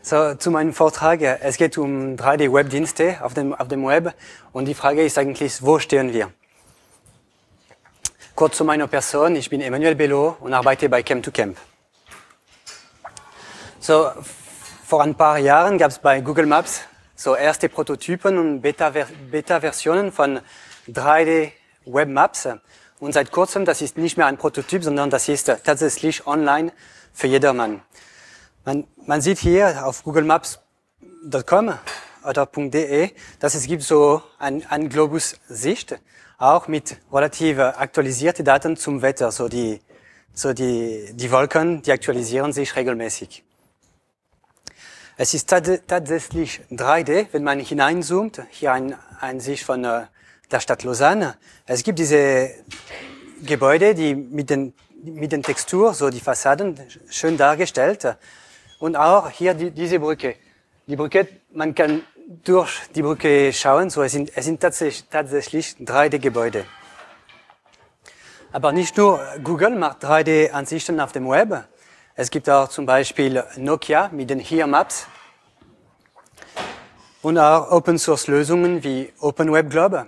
So, zu meinem Vortrag. Es geht um 3D-Webdienste auf dem Web. Und die Frage ist eigentlich, wo stehen wir? Kurz zu meiner Person. Ich bin Emmanuel Bello und arbeite bei Chem2Camp. So, vor ein paar Jahren gab es bei Google Maps so erste Prototypen und Beta-Versionen von 3D-Webmaps. Und seit kurzem, das ist nicht mehr ein Prototyp, sondern das ist tatsächlich online für jedermann. Man sieht hier auf googlemaps.com oder .de, dass es gibt so ein Globus-Sicht, auch mit relativ aktualisierten Daten zum Wetter. Die Wolken, die aktualisieren sich regelmäßig. Es ist tatsächlich 3D, wenn man hineinzoomt. Hier eine Sicht von der Stadt Lausanne. Es gibt diese Gebäude, die mit den Texturen, so die Fassaden, schön dargestellt. Und auch hier diese Brücke. Die Brücke, man kann durch die Brücke schauen, so es sind tatsächlich 3D-Gebäude. Aber nicht nur Google macht 3D-Ansichten auf dem Web. Es gibt auch zum Beispiel Nokia mit den Here Maps und auch Open-Source-Lösungen wie OpenWebGlobe.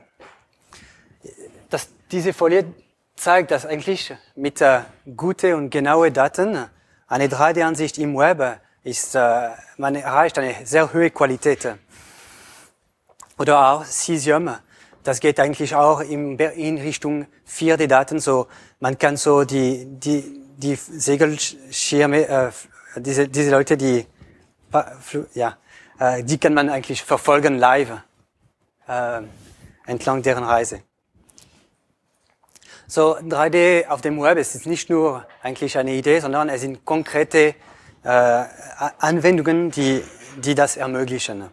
Diese Folie zeigt, dass eigentlich mit guten und genauen Daten eine 3D-Ansicht im Web ist, man erreicht eine sehr hohe Qualität. Oder auch Cesium, das geht eigentlich auch in Richtung 4D-Daten, so man kann so die Segelschirme, diese Leute, die kann man eigentlich verfolgen live entlang deren Reise. So 3D auf dem Web ist nicht nur eigentlich eine Idee, sondern es sind konkrete Anwendungen, die das ermöglichen.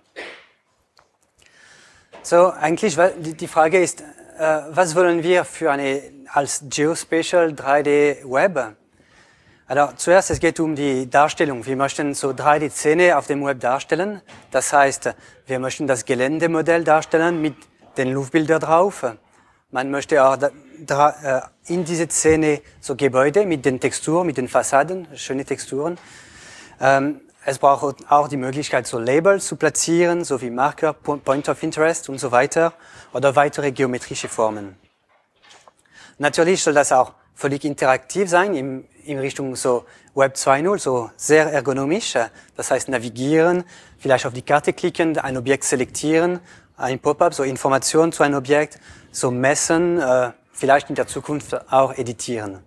So eigentlich die Frage ist, was wollen wir als Geospatial 3D Web? Also zuerst, es geht um die Darstellung. Wir möchten so 3D-Szene auf dem Web darstellen. Das heißt, wir möchten das Geländemodell darstellen mit den Luftbildern drauf. Man möchte auch in diese Szene so Gebäude mit den Texturen, mit den Fassaden, schöne Texturen. Es braucht auch die Möglichkeit, so Labels zu platzieren, so wie Marker, Point of Interest und so weiter, oder weitere geometrische Formen. Natürlich soll das auch völlig interaktiv sein, in Richtung so Web 2.0, so sehr ergonomisch. Das heißt, navigieren, vielleicht auf die Karte klicken, ein Objekt selektieren, ein Pop-up, so Informationen zu einem Objekt, so messen, vielleicht in der Zukunft auch editieren.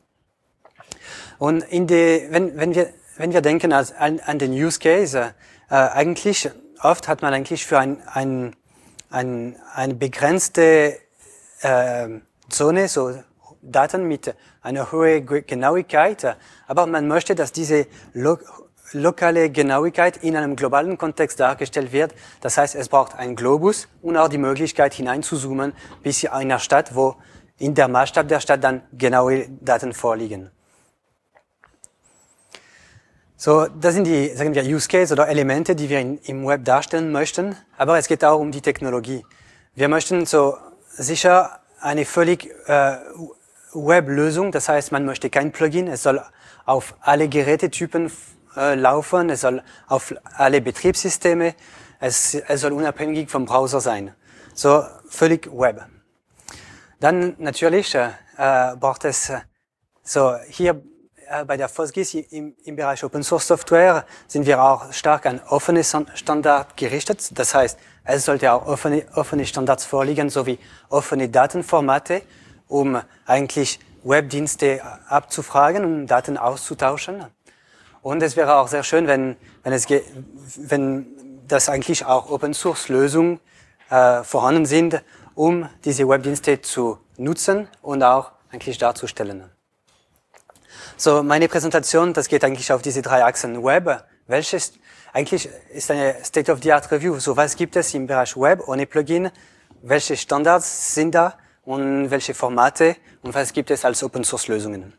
Und wenn wir denken an den Use Case, eigentlich oft hat man eigentlich für eine begrenzte Zone so Daten mit einer hohen Genauigkeit, aber man möchte, dass diese lokale Genauigkeit in einem globalen Kontext dargestellt wird. Das heißt, es braucht einen Globus und auch die Möglichkeit hineinzuzoomen bis in einer Stadt, wo in der Maßstab der Stadt dann genaue Daten vorliegen. So, das sind die, sagen wir, Use Case oder Elemente, die wir im Web darstellen möchten. Aber es geht auch um die Technologie. Wir möchten so sicher eine völlig Web-Lösung. Das heißt, man möchte kein Plugin. Es soll auf alle Gerätetypen laufen. Es soll auf alle Betriebssysteme. Es soll unabhängig vom Browser sein. So, völlig Web. Dann natürlich braucht es so hier bei der FOSGIS im Bereich Open Source Software sind wir auch stark an offene Standards gerichtet. Das heißt, es sollte auch offene Standards vorliegen, sowie offene Datenformate, um eigentlich Webdienste abzufragen und Daten auszutauschen. Und es wäre auch sehr schön, wenn das eigentlich auch Open Source Lösungen vorhanden sind, um diese Webdienste zu nutzen und auch eigentlich darzustellen. So, meine Präsentation, das geht eigentlich auf diese 3 Achsen Web, welches eigentlich ist eine State-of-the-Art-Review. So, was gibt es im Bereich Web ohne Plugin? Welche Standards sind da und welche Formate und was gibt es als Open-Source-Lösungen?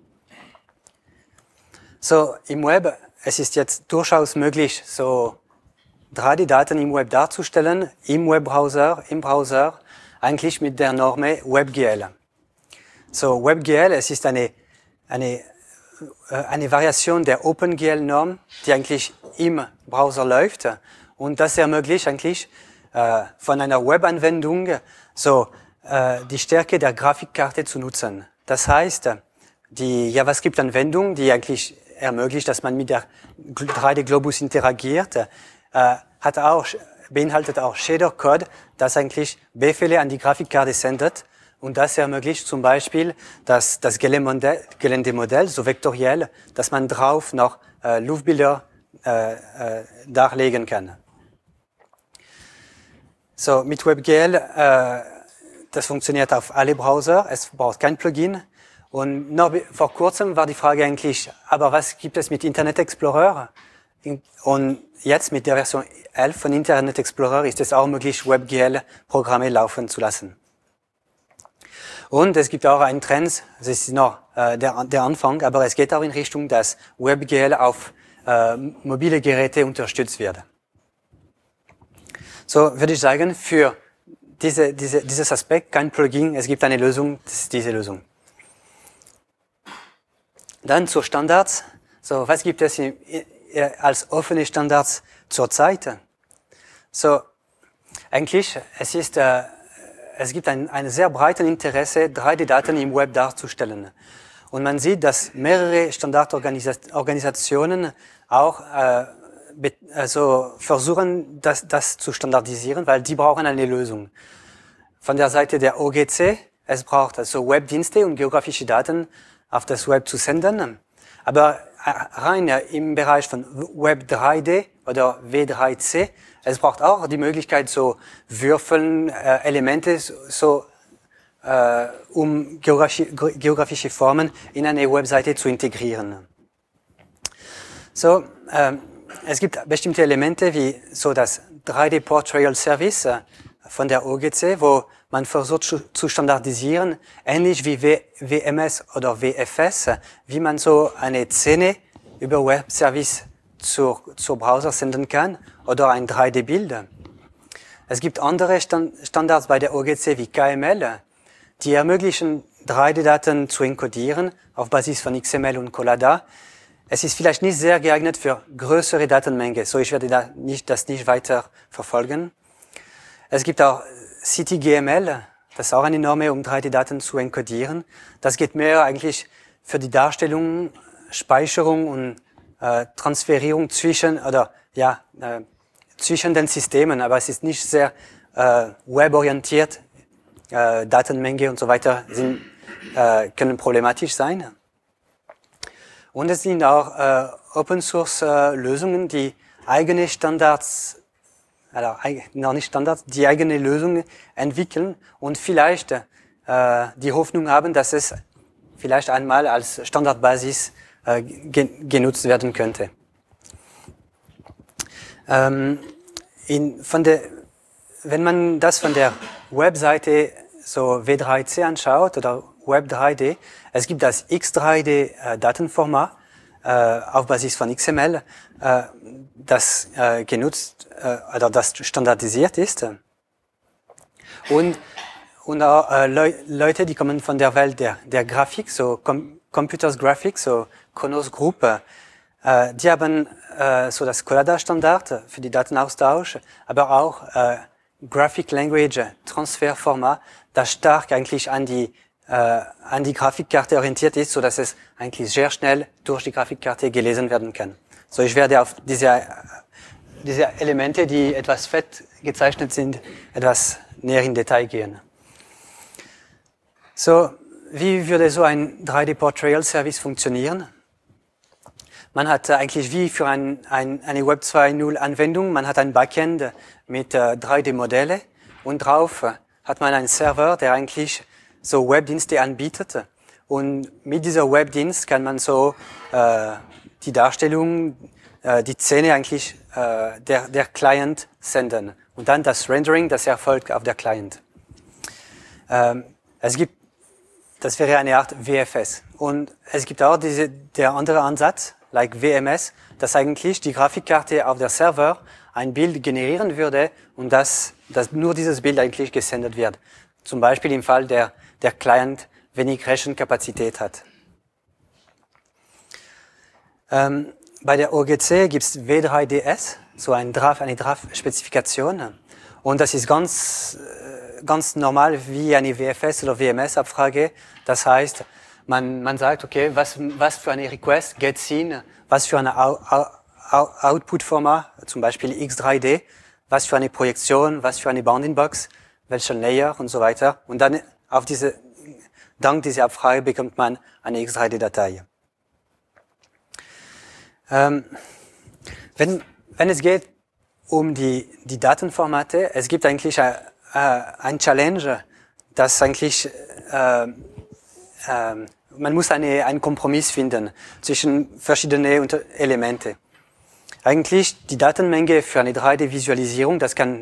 So, im Web, es ist jetzt durchaus möglich, so 3D-Daten im Web darzustellen, im Webbrowser, im Browser, eigentlich mit der Norm WebGL. So, WebGL, es ist eine eine Variation der OpenGL-Norm, die eigentlich im Browser läuft. Und das ermöglicht eigentlich von einer Webanwendung so die Stärke der Grafikkarte zu nutzen. Das heißt, die JavaScript-Anwendung, die eigentlich ermöglicht, dass man mit der 3D-Globus interagiert, beinhaltet auch Shader-Code, das eigentlich Befehle an die Grafikkarte sendet. Und das ermöglicht zum Beispiel das Geländemodell, so vektoriell, dass man drauf noch Luftbilder darlegen kann. So, mit WebGL, das funktioniert auf alle Browser, es braucht kein Plugin. Und noch vor kurzem war die Frage eigentlich, aber was gibt es mit Internet Explorer? Und jetzt mit der Version 11 von Internet Explorer ist es auch möglich, WebGL-Programme laufen zu lassen. Und es gibt auch einen Trend, das ist noch der Anfang, aber es geht auch in Richtung, dass WebGL auf mobile Geräte unterstützt wird. So würde ich sagen, für dieses Aspekt kein Plugin, es gibt eine Lösung, das ist diese Lösung. Dann zu Standards. So, was gibt es als offene Standards zurzeit? So, eigentlich, es gibt ein sehr breites Interesse, 3D-Daten im Web darzustellen. Und man sieht, dass mehrere Standardorganisationen auch versuchen, das zu standardisieren, weil die brauchen eine Lösung. Von der Seite der OGC, es braucht also Webdienste und geografische Daten auf das Web zu senden. Aber rein im Bereich von Web 3D oder W3C, es braucht auch die Möglichkeit, so Würfeln, Elemente, um geografische Formen in eine Webseite zu integrieren. So, es gibt bestimmte Elemente wie so das 3D Portrayal Service von der OGC, wo man versucht zu standardisieren, ähnlich wie WMS oder WFS, wie man so eine Szene über Web Service zur Browser senden kann oder ein 3D-Bild. Es gibt andere Standards bei der OGC wie KML, die ermöglichen, 3D-Daten zu encodieren auf Basis von XML und Collada. Es ist vielleicht nicht sehr geeignet für größere Datenmengen, so ich werde das nicht weiter verfolgen. Es gibt auch CityGML, das ist auch eine Norm, um 3D-Daten zu encodieren. Das geht mehr eigentlich für die Darstellung, Speicherung und Transferierung zwischen den Systemen, aber es ist nicht sehr weborientiert. Datenmenge und so weiter können problematisch sein. Und es sind auch Open-Source-Lösungen, die eigene Standards, noch nicht Standards, die eigene Lösungen entwickeln und vielleicht die Hoffnung haben, dass es vielleicht einmal als Standardbasis genutzt werden könnte. Wenn man das von der Webseite so W3C anschaut oder Web 3D, es gibt das X3D-Datenformat auf Basis von XML, das genutzt oder das standardisiert ist. Und auch Leute, die kommen von der Welt der Grafik, so Computers Graphics, so Kronos Group, die haben so das Collada-Standard für die Datenaustausch, aber auch Graphic Language Transfer Format, das stark eigentlich an die Grafikkarte orientiert ist, so dass es eigentlich sehr schnell durch die Grafikkarte gelesen werden kann. So, ich werde auf diese Elemente, die etwas fett gezeichnet sind, etwas näher in Detail gehen. So, wie würde so ein 3D Portrayal Service funktionieren? Man hat eigentlich wie für eine Web 2.0 Anwendung, man hat ein Backend mit 3D-Modelle und drauf hat man einen Server, der eigentlich so Webdienste anbietet. Und mit dieser Webdienst kann man so die Darstellung, die Szene eigentlich der Client senden. Und dann das Rendering, das erfolgt auf der Client. Das wäre eine Art WFS. Und es gibt auch der andere Ansatz, like WMS, dass eigentlich die Grafikkarte auf der Server ein Bild generieren würde und dass nur dieses Bild eigentlich gesendet wird. Zum Beispiel im Fall der Client wenig Rechenkapazität hat. Bei der OGC gibt es W3DS, so eine Draft-Spezifikation. Und das ist ganz normal wie eine WFS oder WMS-Abfrage. Das heißt, man sagt, okay, was für eine Request geht hin, was für eine Output-Format, zum Beispiel X3D, was für eine Projektion, was für eine Bounding-Box, welcher Layer und so weiter. Und dann dank dieser Abfrage bekommt man eine X3D-Datei. Wenn es geht um die Datenformate, es gibt eigentlich ein Challenge, das eigentlich man muss einen Kompromiss finden zwischen verschiedenen Elemente. Eigentlich die Datenmenge für eine 3D-Visualisierung, das kann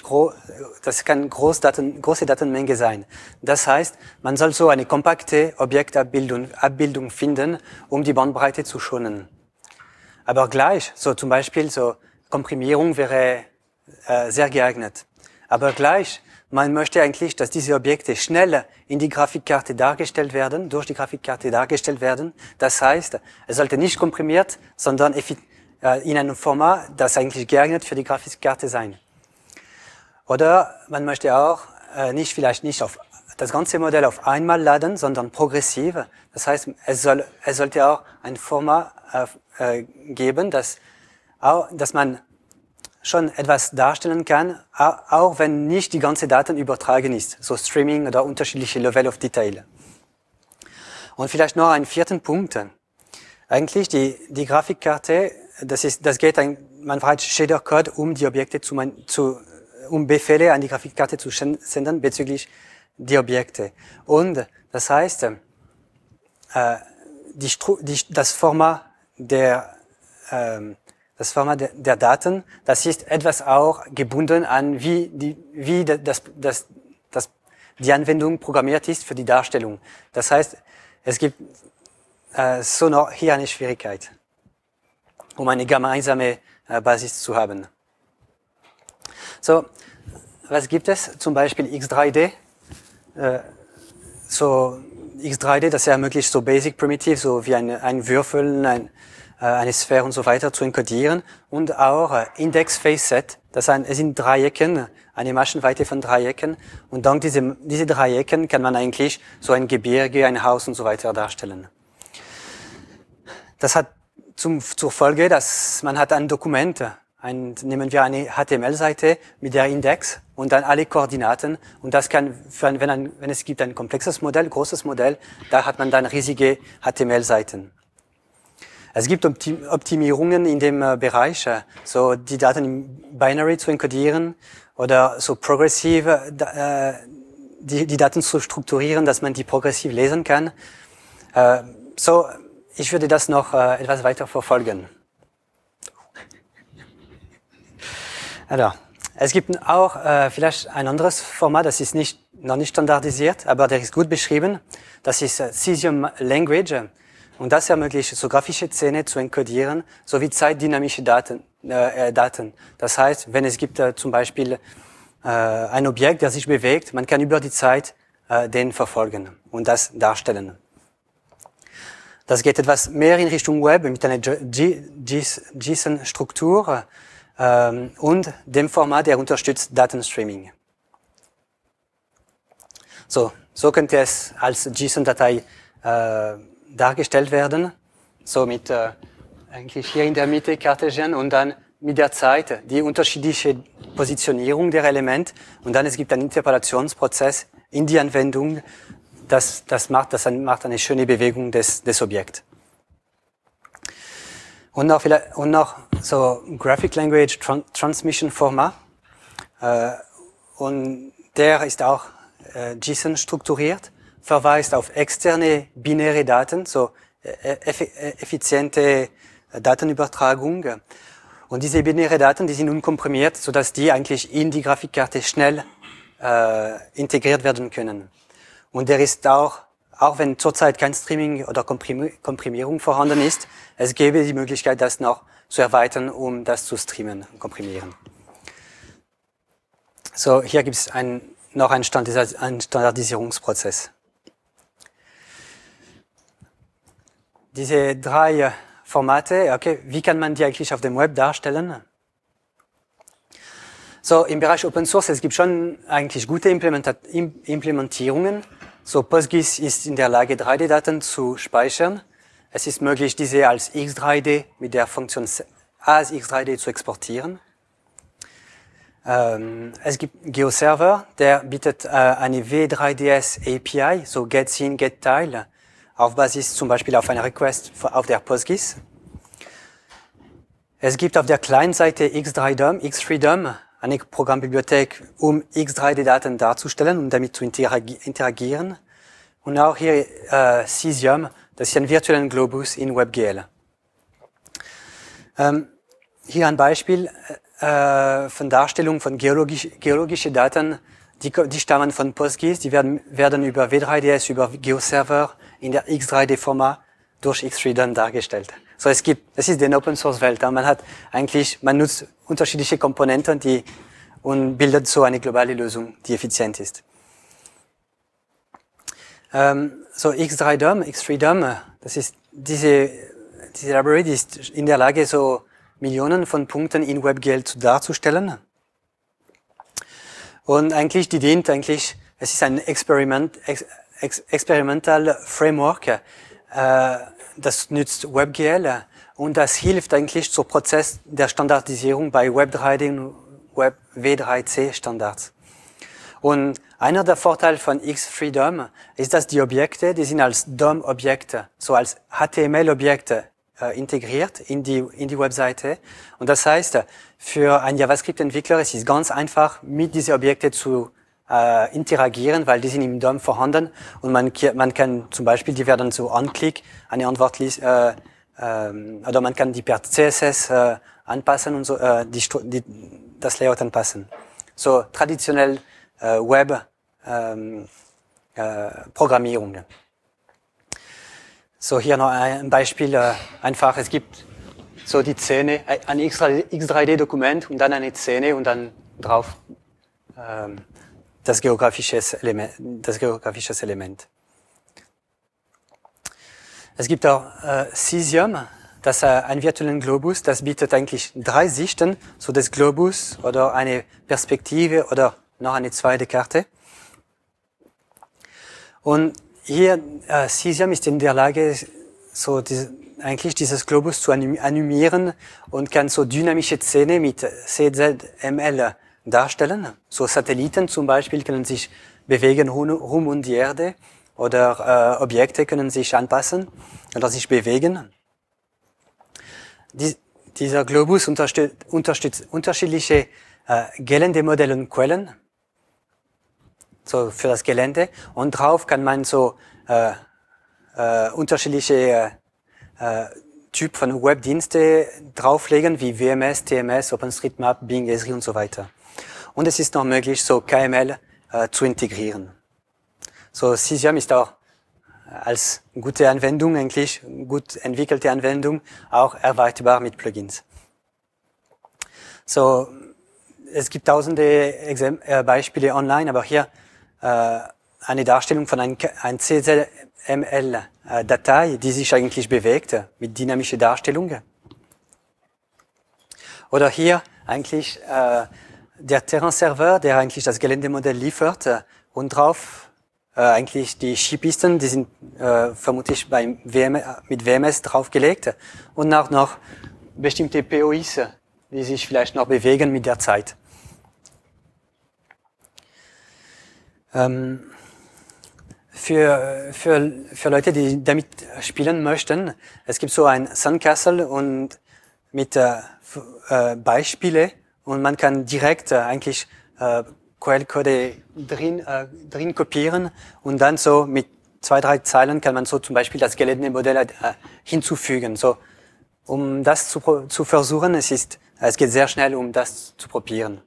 große Datenmenge sein. Das heißt, man soll so eine kompakte Objektabbildung finden, um die Bandbreite zu schonen. Aber gleich, so zum Beispiel, so Komprimierung wäre sehr geeignet. Aber gleich, man möchte eigentlich, dass diese Objekte schnell in die Grafikkarte dargestellt werden, durch die Grafikkarte dargestellt werden. Das heißt, es sollte nicht komprimiert, sondern in einem Format, das eigentlich geeignet für die Grafikkarte sein. Oder man möchte auch vielleicht nicht auf das ganze Modell auf einmal laden, sondern progressiv. Das heißt, es sollte auch ein Format geben, dass man schon etwas darstellen kann, auch wenn nicht die ganze Daten übertragen ist, so Streaming oder unterschiedliche Level of Detail. Und vielleicht noch einen vierten Punkt. Eigentlich die Grafikkarte, man braucht Shader-Code, um die Objekte um Befehle an die Grafikkarte zu senden bezüglich die Objekte. Und das heißt, das Format der Daten, das ist etwas auch gebunden an, wie die Anwendung programmiert ist für die Darstellung. Das heißt, es gibt so noch hier eine Schwierigkeit, um eine gemeinsame Basis zu haben. So, was gibt es? Zum Beispiel X3D. X3D, das ermöglicht so Basic Primitive, so wie ein Würfel, eine Sphäre und so weiter zu encodieren, und auch Index Face Set. Es sind Dreiecken, eine Maschenweite von Dreiecken, und dank diese Dreiecken kann man eigentlich so ein Gebirge, ein Haus und so weiter darstellen. Das hat zur Folge, dass man hat ein Dokument, nehmen wir eine HTML-Seite mit der Index und dann alle Koordinaten, und das kann, wenn es gibt ein komplexes Modell, großes Modell, da hat man dann riesige HTML-Seiten. Es gibt Optimierungen in dem Bereich, so die Daten im Binary zu encodieren oder so progressiv die Daten zu strukturieren, dass man die progressiv lesen kann. Ich würde das noch etwas weiter verfolgen. Also, es gibt auch vielleicht ein anderes Format, das ist noch nicht standardisiert, aber der ist gut beschrieben. Das ist Cesium Language. Und das ermöglicht, so grafische Szene zu encodieren, sowie zeitdynamische Daten. Das heißt, wenn es gibt zum Beispiel ein Objekt, der sich bewegt, man kann über die Zeit den verfolgen und das darstellen. Das geht etwas mehr in Richtung Web mit einer JSON-Struktur und dem Format, der unterstützt Datenstreaming. So könnte es als JSON-Datei dargestellt werden, so mit eigentlich hier in der Mitte Cartesian und dann mit der Zeit die unterschiedliche Positionierung der Elemente, und dann es gibt einen Interpolationsprozess in die Anwendung, das macht eine schöne Bewegung des Objekts. Und noch so Graphic Language Transmission Format, und der ist auch JSON strukturiert, verweist auf externe binäre Daten, so effiziente Datenübertragung. Und diese binäre Daten, die sind unkomprimiert, sodass die eigentlich in die Grafikkarte schnell integriert werden können. Und der ist auch wenn zurzeit kein Streaming oder Komprimierung vorhanden ist, es gäbe die Möglichkeit, das noch zu erweitern, um das zu streamen und komprimieren. So, hier gibt es noch einen Standardisierungsprozess. Diese drei Formate, okay, wie kann man die eigentlich auf dem Web darstellen? So, im Bereich Open Source, es gibt schon eigentlich gute Implementierungen. So, PostGIS ist in der Lage, 3D-Daten zu speichern. Es ist möglich, diese als X3D mit der Funktion as X3D zu exportieren. Es gibt GeoServer, der bietet eine W3DS API, so GetScene, GetTile, auf Basis zum Beispiel auf einer Request auf der PostGIS. Es gibt auf der Client-Seite X3DOM, eine Programmbibliothek, um X3D-Daten darzustellen und damit zu interagieren. Und auch hier Cesium, das ist ein virtueller Globus in WebGL. Hier ein Beispiel von Darstellung von geologischen Daten, die stammen von PostGIS, die werden über W3DS, über GeoServer in der X3D-Format durch X3DOM dargestellt. So, es ist die Open Source Welt. Man nutzt unterschiedliche Komponenten, und bildet so eine globale Lösung, die effizient ist. So, X3DOM, das ist diese Library, die ist in der Lage, so Millionen von Punkten in WebGL darzustellen. Und eigentlich, es ist ein Experimental Framework, das nützt WebGL und das hilft eigentlich zum Prozess der Standardisierung bei Web3D und W3C Standards. Und einer der Vorteile von X3DOM ist, dass die Objekte, die sind als DOM-Objekte, so als HTML-Objekte integriert in die Webseite. Und das heißt, für einen JavaScript-Entwickler ist es ganz einfach, mit diesen Objekten zu interagieren, weil die sind im DOM vorhanden und man kann zum Beispiel, die werden so Anklick, eine Antwort oder man kann die per CSS anpassen und so das Layout anpassen. So traditionell Web Programmierung. So hier noch ein Beispiel, einfach, es gibt so die Szene, ein X3D-Dokument und dann eine Szene und dann drauf das geografische Element. Es gibt auch Cesium, das ist ein virtuellen Globus, das bietet eigentlich 3 Sichten, so des Globus oder eine Perspektive oder noch eine zweite Karte. Und hier, Cesium ist in der Lage, so eigentlich dieses Globus zu animieren und kann so dynamische Szene mit CZML darstellen. So Satelliten zum Beispiel können sich bewegen rund um die Erde oder Objekte können sich anpassen oder sich bewegen. Dieser Globus unterstützt unterschiedliche Geländemodelle und Quellen, so für das Gelände, und drauf kann man so unterschiedliche Typen von Webdienste drauflegen, wie WMS, TMS, OpenStreetMap, Bing, Esri und so weiter. Und es ist noch möglich, so KML zu integrieren. So Cesium ist auch als gute Anwendung, eigentlich gut entwickelte Anwendung, auch erweiterbar mit Plugins. So, es gibt tausende Beispiele online, aber hier eine Darstellung von einer CSML-Datei, die sich eigentlich bewegt, mit dynamischer Darstellung. Oder hier eigentlich der Terrain-Server, der eigentlich das Geländemodell liefert und drauf eigentlich die Skipisten, die sind vermutlich mit WMS draufgelegt und auch noch bestimmte POIs, die sich vielleicht noch bewegen mit der Zeit. Für Leute, die damit spielen möchten, es gibt so ein Sandcastle und mit Beispiele und man kann direkt eigentlich Quellcode drin kopieren und dann so mit 2, 3 Zeilen kann man so zum Beispiel das Geländemodell hinzufügen. So, um das zu versuchen, es geht sehr schnell, um das zu probieren.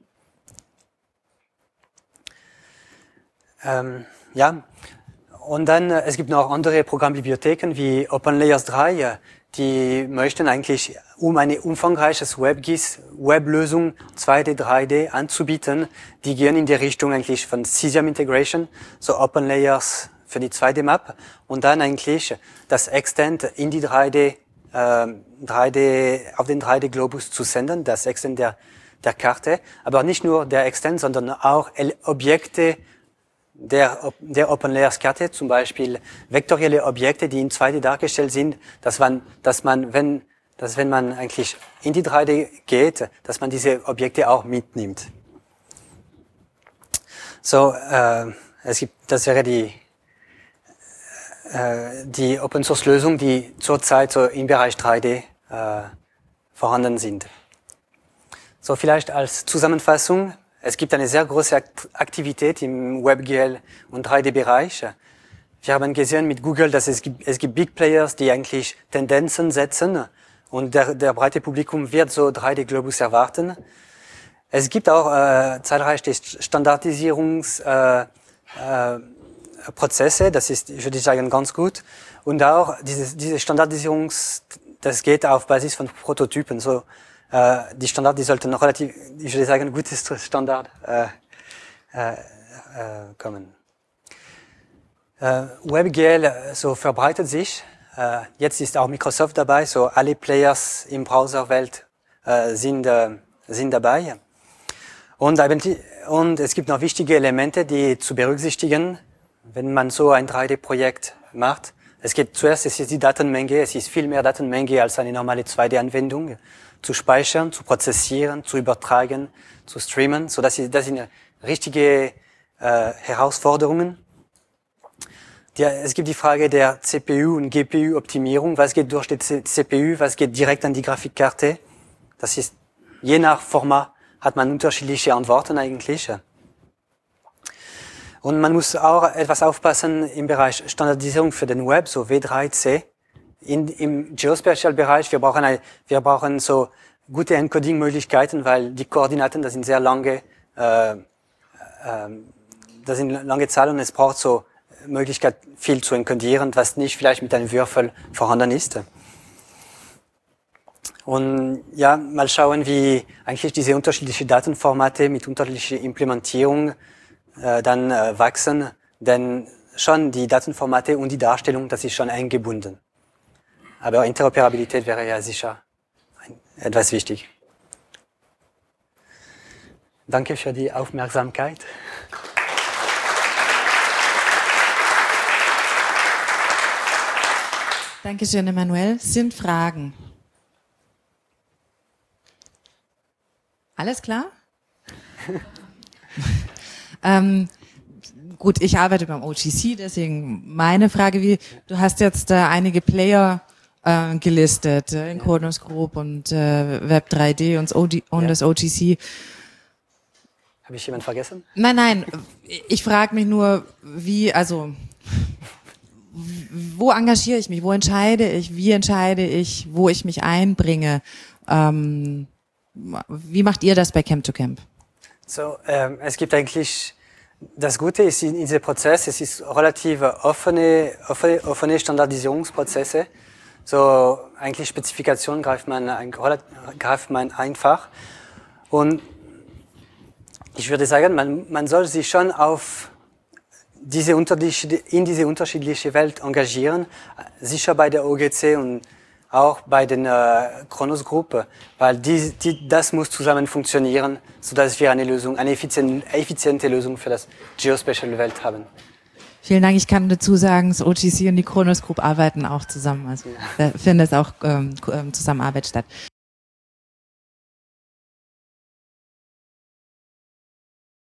Ja, und dann es gibt noch andere Programmbibliotheken wie OpenLayers 3, die möchten eigentlich, um eine umfangreiches Weblösung 2D, 3D anzubieten, die gehen in die Richtung eigentlich von Cesium Integration, so OpenLayers für die 2D-Map und dann eigentlich das Extend in die 3D auf den 3D-Globus zu senden, das Extend der Karte, aber nicht nur der Extend, sondern auch Objekte der Open Layers Karte, zum Beispiel vektorielle Objekte, die in 2D dargestellt sind, dass wenn man eigentlich in die 3D geht, dass man diese Objekte auch mitnimmt. So, das wäre die Open Source Lösung, die zurzeit so im Bereich 3D vorhanden sind. So, vielleicht als Zusammenfassung: Es gibt eine sehr große Aktivität im WebGL und 3D-Bereich. Wir haben gesehen mit Google, dass es gibt Big Players, die eigentlich Tendenzen setzen, und der breite Publikum wird so 3D-Globus erwarten. Es gibt auch zahlreiche Standardisierungsprozesse, das ist, würde ich sagen, ganz gut. Und auch diese das geht auf Basis von Prototypen. So, die Standard, die sollten noch relativ, ich würde sagen, gutes Standard kommen. WebGL so verbreitet sich. Jetzt ist auch Microsoft dabei, so alle Players im Browserwelt sind dabei. Und es gibt noch wichtige Elemente, die zu berücksichtigen, wenn man so ein 3D-Projekt macht. Es ist die Datenmenge, es ist viel mehr Datenmenge als eine normale 2D-Anwendung. Zu speichern, zu prozessieren, zu übertragen, zu streamen. So, das sind richtige Herausforderungen. Es gibt die Frage der CPU- und GPU-Optimierung. Was geht durch die CPU, was geht direkt an die Grafikkarte? Das ist, je nach Format hat man unterschiedliche Antworten eigentlich. Und man muss auch etwas aufpassen im Bereich Standardisierung für den Web, so W3C. Im Geospatial-Bereich, wir brauchen so gute Encoding-Möglichkeiten, weil die Koordinaten, das sind sehr lange, das sind lange Zahlen, und es braucht so Möglichkeit, viel zu encodieren, was nicht vielleicht mit einem Würfel vorhanden ist. Und ja, mal schauen, wie eigentlich diese unterschiedlichen Datenformate mit unterschiedlicher Implementierung dann wachsen, denn schon die Datenformate und die Darstellung, das ist schon eingebunden. Aber Interoperabilität wäre ja sicher etwas wichtig. Danke für die Aufmerksamkeit. Dankeschön, Emanuel. Sind Fragen? Alles klar? Gut, ich arbeite beim OGC, deswegen meine Frage, du hast jetzt einige Player gelistet, in Kronos Group und Web3D und das OGC. Habe ich jemanden vergessen? Nein, ich frage mich nur, wo engagiere ich mich, wo entscheide ich, wie entscheide ich, wo ich mich einbringe? Wie macht ihr das bei Camp2Camp? So, es gibt eigentlich, das Gute ist in diesem Prozess, es ist relativ offene Standardisierungsprozesse. So, eigentlich Spezifikationen greift man einfach. Und ich würde sagen, man soll sich schon in diese unterschiedliche Welt engagieren, sicher bei der OGC und auch bei den Kronos Gruppe, weil das muss zusammen funktionieren, sodass wir eine effiziente Lösung für das Geospatial-Welt haben. Vielen Dank. Ich kann dazu sagen, das OGC und die Kronos Group arbeiten auch zusammen. Also da findet auch Zusammenarbeit statt.